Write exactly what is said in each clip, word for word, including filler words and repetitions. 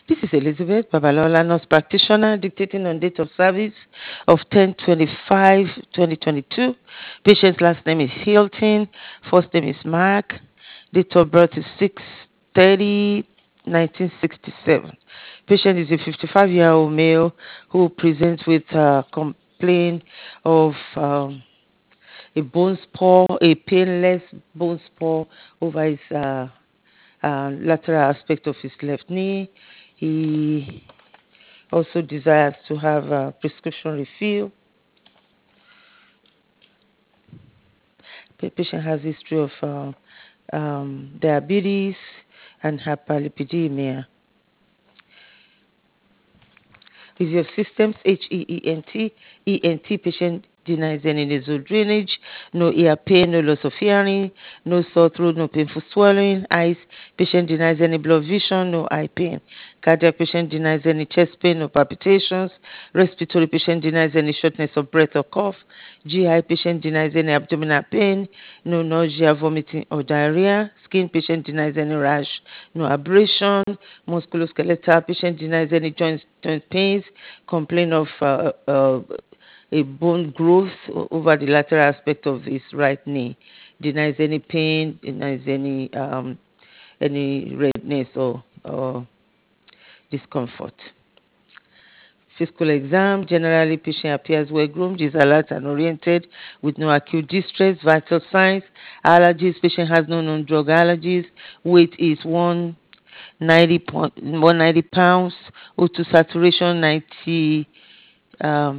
This is Elizabeth Babalola, nurse practitioner, dictating on date of service of ten twenty-five twenty twenty-two. Patient's last name is Hilton, first name is Mark, date of birth is six thirty nineteen sixty-seven. Patient is a fifty-five-year-old male who presents with a complaint of um, a bone spur, a painless bone spur over his uh, uh, lateral aspect of his left knee. He also desires to have a prescription refill. The patient has history of uh, um, diabetes and hyperlipidemia. Review of systems, H E E N T. E N T patient denies any nasal drainage, no ear pain, no loss of hearing, no sore throat, no painful swallowing. Eyes, patient denies any blood vision, no eye pain. Cardiac patient denies any chest pain, no palpitations. Respiratory patient denies any shortness of breath or cough. G I patient denies any abdominal pain, no nausea, vomiting, or diarrhea. Skin patient denies any rash, no abrasion. Musculoskeletal patient denies any joint, joint pains, complain of uh, uh, a bone growth over the lateral aspect of his right knee, denies any pain, denies any um, any redness or, or discomfort. Physical exam, generally patient appears well groomed, is alert and oriented with no acute distress, vital signs. Allergies, patient has no known drug allergies. Weight is one ninety, one ninety pounds. O two saturation ninety, um,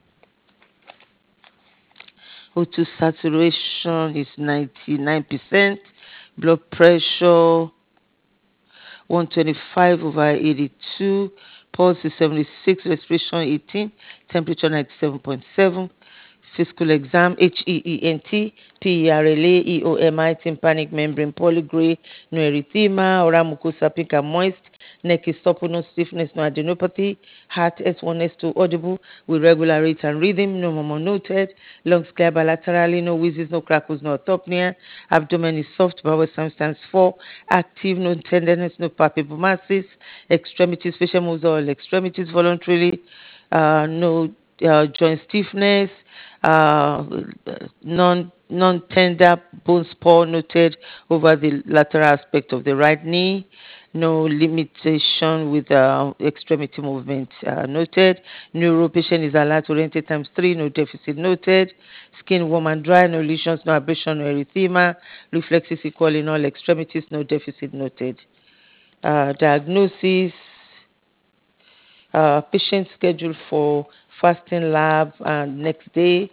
O two saturation is ninety-nine percent. Blood pressure one twenty-five over eighty-two. Pulse is seventy-six, respiration eighteen, temperature ninety-seven point seven. Physical exam, H E E N T, P E R L A, E O M I, tympanic membrane polygray, no erythema, oral mucosa pink and moist, neck is supple, no stiffness, no adenopathy, heart S one, S two audible with regular rate and rhythm, no murmur noted, lungs clear bilaterally, no wheezes, no crackles, no autopnea, abdomen is soft, bowel sound stands four, active, no tenderness, no palpable masses, extremities, facial moves all extremities voluntarily, uh, no uh, joint stiffness, uh, non non-tender bone spur noted over the lateral aspect of the right knee. No limitation with uh, extremity movement uh, noted. Neuro patient is alert oriented times three, no deficit noted. Skin warm and dry, no lesions, no abrasion, no erythema. Reflexes equal in all extremities, no deficit noted. Uh, diagnosis, uh, patient scheduled for fasting lab and next day.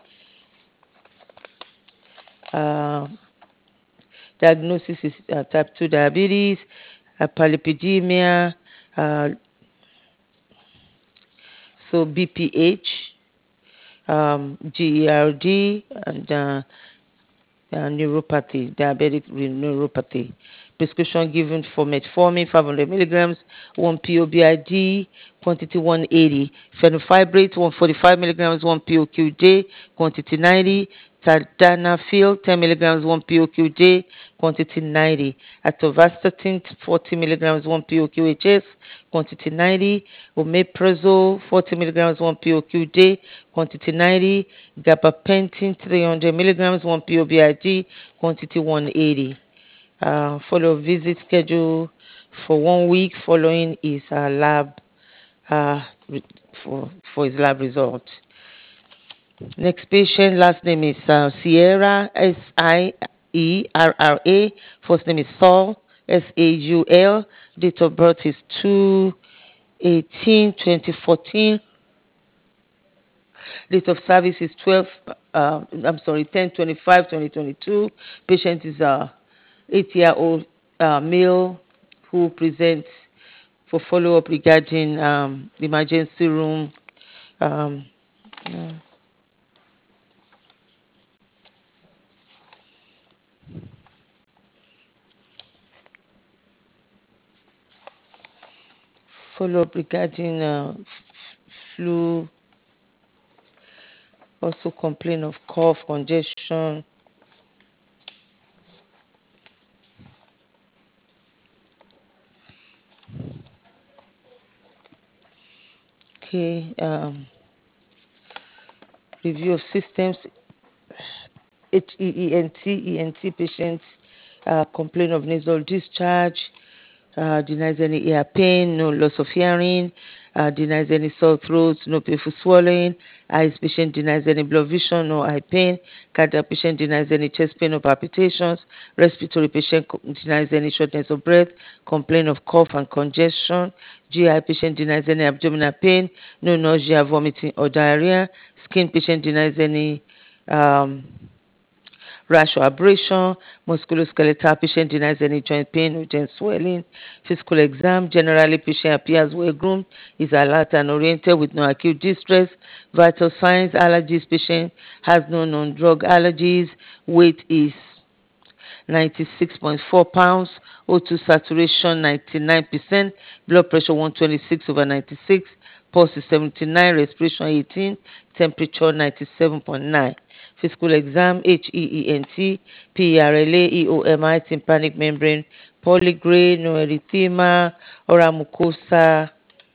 Uh, diagnosis is uh, type two diabetes, hyperlipidemia, uh, so B P H, um, GERD, and uh, uh, neuropathy, diabetic neuropathy. Prescription given for metformin, five hundred milligrams, one P O B I D, quantity one eighty. Fenofibrate, one hundred forty-five milligrams, one P O Q J, quantity ninety. Tadalafil, ten milligrams, one P O Q J, quantity ninety. Atorvastatin, forty milligrams, one P O Q H S, quantity ninety. Omeprazole, forty milligrams, one P O Q J, quantity ninety. Gabapentin, three hundred milligrams, one P O B I D, quantity one eighty. Uh, follow visit schedule for one week following his uh, lab uh, for, for his lab result. Next patient, last name is uh, Sierra, S I E R R A. First name is Saul, S A U L. Date of birth is two eighteen twenty fourteen. Date of service is twelve, uh, I'm sorry, ten twenty-five twenty twenty-two. Patient is a eight-year-old uh, male who presents for follow-up regarding um, the emergency room. Um, follow-up regarding uh, f- flu, also complain of cough, congestion. Okay, um, review of systems. H E E N T, E N T patients uh, complain of nasal discharge, uh, denies any ear pain, no loss of hearing, uh, denies any sore throat, no painful swallowing. Eyes patient denies any blood vision, no eye pain. Cardiac patient denies any chest pain or palpitations. Respiratory patient co- denies any shortness of breath, complain of cough and congestion. G I patient denies any abdominal pain, no nausea, vomiting or diarrhea. Skin patient denies any um, rash or abrasion. Musculoskeletal patient denies any joint pain or joint swelling. Physical exam, generally patient appears well groomed, is alert and oriented with no acute distress. Vital signs, allergies, patient has no known drug allergies. Weight is ninety-six point four pounds, O two saturation ninety-nine percent, blood pressure one twenty-six over ninety-six, pulse is seventy-nine, respiration eighteen, temperature ninety-seven point nine. Physical exam, H E E N T, P E R L A, E O M I, tympanic membrane, polygray, no erythema, oral mucosa,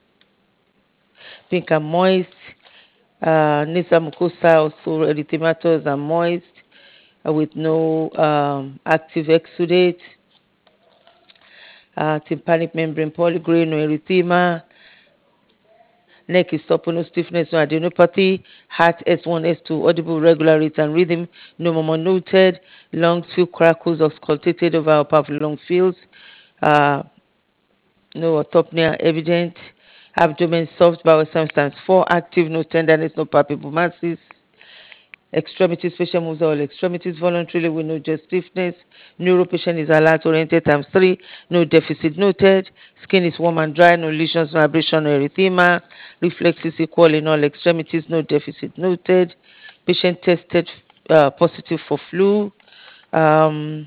pink and moist, uh, nasal mucosa also erythematous and moist, uh, with no um, active exudate, uh, tympanic membrane polygray, no erythema, neck is supple, no stiffness, no adenopathy, heart S one, S two, audible regular rate and rhythm, no murmur noted, lungs feel crackles or auscultated over upper lung fields, uh, no orthopnea evident, abdomen soft, bowel sometimes four, active, no tenderness, no palpable masses, extremities, patient moves all extremities voluntarily with no just stiffness. Neuro patient is alert oriented times three. No deficit noted. Skin is warm and dry. No lesions, no abrasion, no erythema. Reflexes equal in all extremities. No deficit noted. Patient tested uh, positive for flu. Um,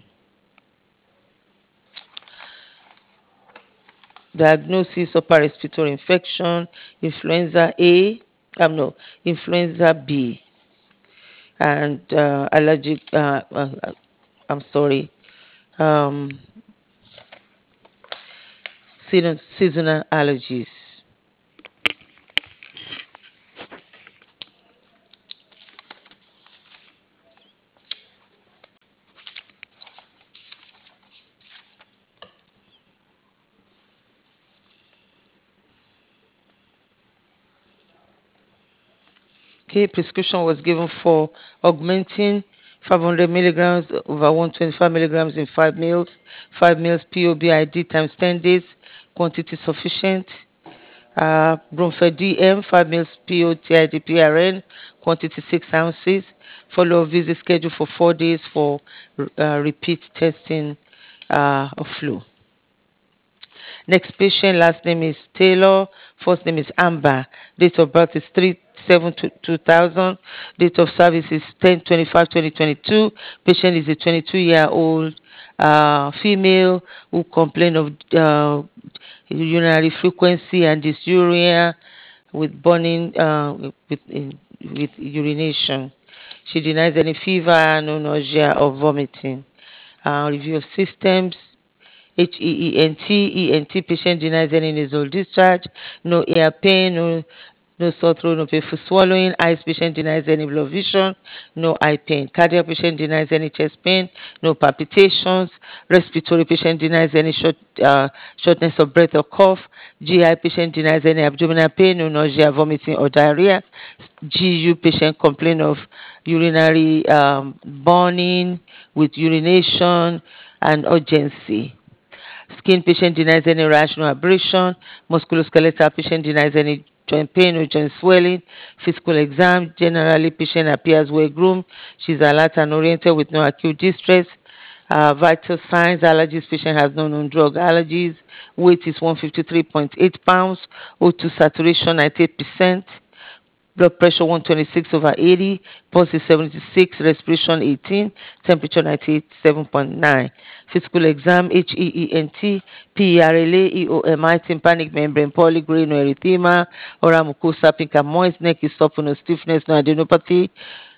Diagnosis: upper respiratory infection, influenza A. Um, no, influenza B, and uh, allergic. Uh, uh, uh, I'm sorry. Um, season- seasonal allergies. Okay, prescription was given for augmenting five hundred milligrams over one hundred twenty-five milligrams in five meals, five meals P O B I D times ten days, quantity sufficient. Uh, Bromfed D M, five meals P O T I D P R N, quantity six ounces. Follow-up visit schedule for four days for uh, repeat testing uh, of flu. Next patient, last name is Taylor, first name is Amber, date of birth is three seven two thousand, date of service is ten twenty-five twenty twenty-two. Patient is a twenty-two year old uh, female who complained of uh, urinary frequency and dysuria with burning uh, with, in, with urination. She denies any fever, no nausea or vomiting. Uh, review of systems. H E E N T, E N T patient denies any nasal discharge, no ear pain, no, no sore throat, no painful swallowing. Eyes patient denies any blood vision, no eye pain. Cardiac patient denies any chest pain, no palpitations. Respiratory patient denies any short, uh, shortness of breath or cough. G I patient denies any abdominal pain, no nausea, vomiting or diarrhea. G U patient complain of urinary um, burning with urination and urgency. Skin patient denies any rash, no abrasion. Musculoskeletal patient denies any joint pain or joint swelling. Physical exam, generally patient appears well groomed. She's alert and oriented with no acute distress. Uh, vital signs, allergies, patient has no known drug allergies. Weight is one hundred fifty-three point eight pounds. O two saturation ninety-eight percent. Blood pressure one twenty-six over eighty, pulse is seventy-six, respiration eighteen, temperature ninety-seven point nine. Physical exam, H E E N T, P E R L A, E O M I, tympanic membrane, polygray, no erythema, oral mucosa, pink and moist, neck is supple, no stiffness, no adenopathy,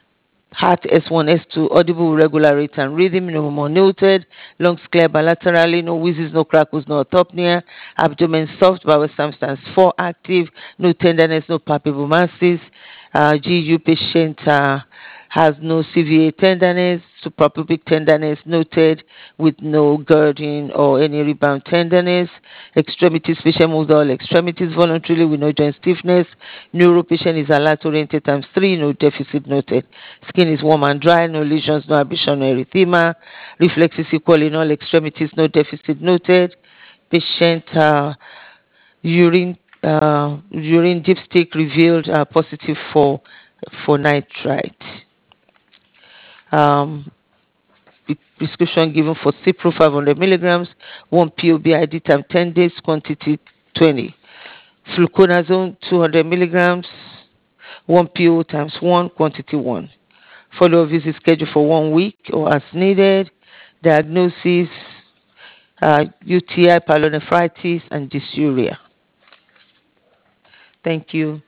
Heart S one, S two, audible with regular rate and rhythm, no more noted. Lungs clear bilaterally, no wheezes, no crackles, no autopnea. Abdomen soft, bowel substance four active, no tenderness, no palpable masses. Uh, G U patient uh, has no C V A tenderness, suprapubic tenderness noted with no girding or any rebound tenderness. Extremities, patient moves all extremities voluntarily with no joint stiffness. Neuro patient is alert oriented times three, no deficit noted. Skin is warm and dry, no lesions, no abrasion, no erythema. Reflexes equal in all extremities, no deficit noted. Patient uh, urine uh, urine dipstick revealed uh, positive for for nitrite. Um, Prescription given for Cipro five hundred milligrams, one P O B I D time ten days, quantity twenty. Fluconazole two hundred milligrams, one P O times one, quantity one. Follow-up visit scheduled for one week or as needed. Diagnosis, uh, U T I, pyelonephritis, and dysuria. Thank you.